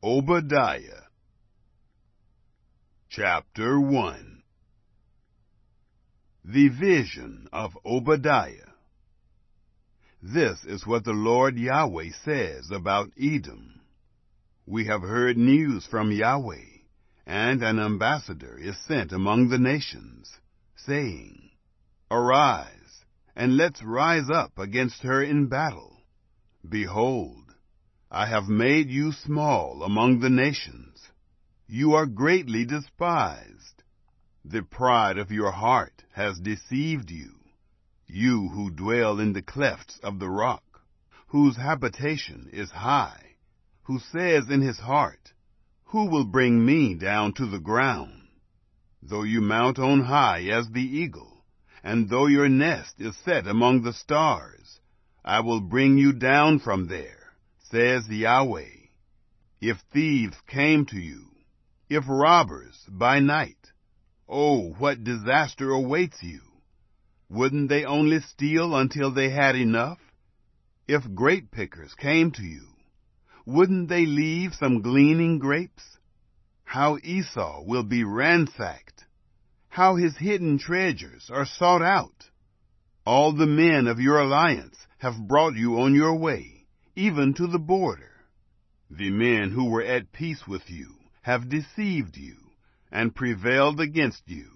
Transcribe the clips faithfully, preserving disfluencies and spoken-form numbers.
Obadiah Chapter one. The Vision of Obadiah. This is what the Lord Yahweh says about Edom. We have heard news from Yahweh, and an ambassador is sent among the nations, saying, Arise, and let's rise up against her in battle. Behold, I have made you small among the nations. You are greatly despised. The pride of your heart has deceived you, you who dwell in the clefts of the rock, whose habitation is high, who says in his heart, Who will bring me down to the ground? Though you mount on high as the eagle, and though your nest is set among the stars, I will bring you down from there, says Yahweh. If thieves came to you, if robbers by night, oh, what disaster awaits you! Wouldn't they only steal until they had enough? If grape pickers came to you, wouldn't they leave some gleaning grapes? How Esau will be ransacked! How his hidden treasures are sought out! All the men of your alliance have brought you on your way, even to the border. The men who were at peace with you have deceived you and prevailed against you.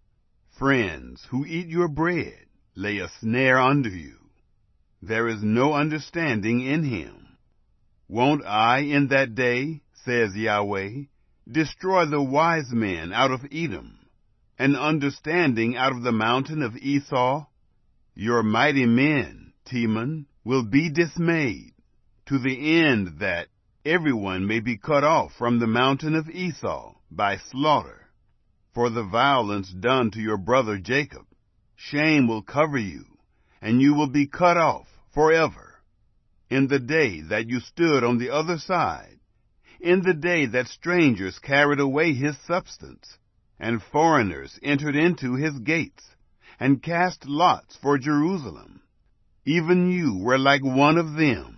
Friends who eat your bread lay a snare under you. There is no understanding in him. Won't I in that day, says Yahweh, destroy the wise men out of Edom, and understanding out of the mountain of Esau? Your mighty men, Teman, will be dismayed, to the end that everyone may be cut off from the mountain of Esau by slaughter. For the violence done to your brother Jacob, shame will cover you, and you will be cut off forever. In the day that you stood on the other side, in the day that strangers carried away his substance, and foreigners entered into his gates, and cast lots for Jerusalem, even you were like one of them.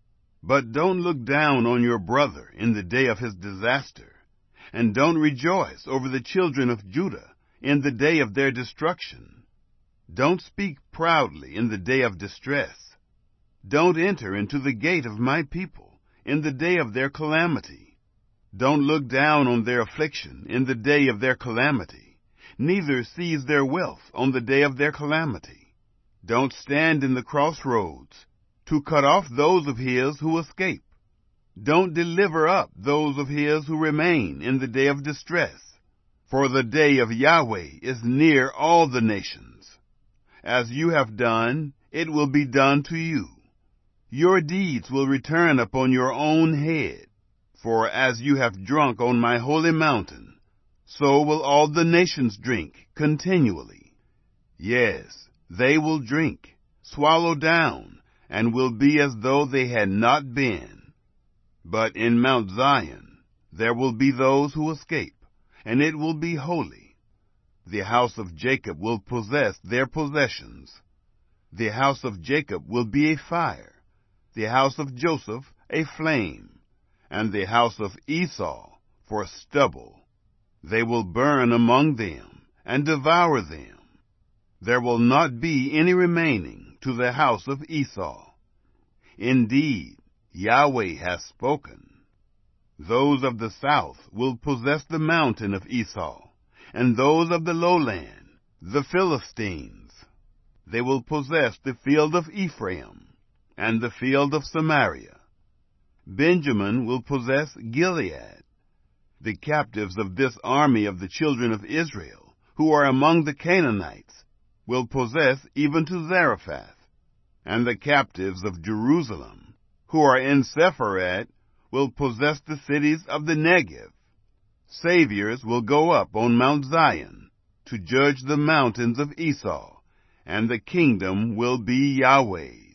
But don't look down on your brother in the day of his disaster, and don't rejoice over the children of Judah in the day of their destruction. Don't speak proudly in the day of distress. Don't enter into the gate of my people in the day of their calamity. Don't look down on their affliction in the day of their calamity, neither seize their wealth on the day of their calamity. Don't stand in the crossroads to cut off those of his who escape. Don't deliver up those of his who remain in the day of distress. For the day of Yahweh is near all the nations. As you have done, it will be done to you. Your deeds will return upon your own head. For as you have drunk on my holy mountain, so will all the nations drink continually. Yes, they will drink, swallow down, and will be as though they had not been. But in Mount Zion there will be those who escape, and it will be holy. The house of Jacob will possess their possessions. The house of Jacob will be a fire, the house of Joseph a flame, and the house of Esau for stubble. They will burn among them and devour them. There will not be any remaining to the house of Esau. Indeed, Yahweh has spoken. Those of the south will possess the mountain of Esau, and those of the lowland, the Philistines. They will possess the field of Ephraim, and the field of Samaria. Benjamin will possess Gilead. The captives of this army of the children of Israel, who are among the Canaanites, will possess even to Zarephath, and the captives of Jerusalem, who are in Sepharad, will possess the cities of the Negev. Saviors will go up on Mount Zion to judge the mountains of Esau, and the kingdom will be Yahweh's.